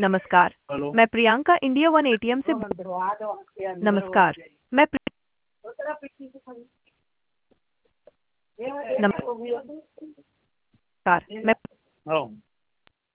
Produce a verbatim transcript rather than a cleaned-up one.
नमस्कार। हेलो। मैं Priyanka India one ATM से। नमस्कार। मैं प्रि- नमस्कार। मैं हाँ।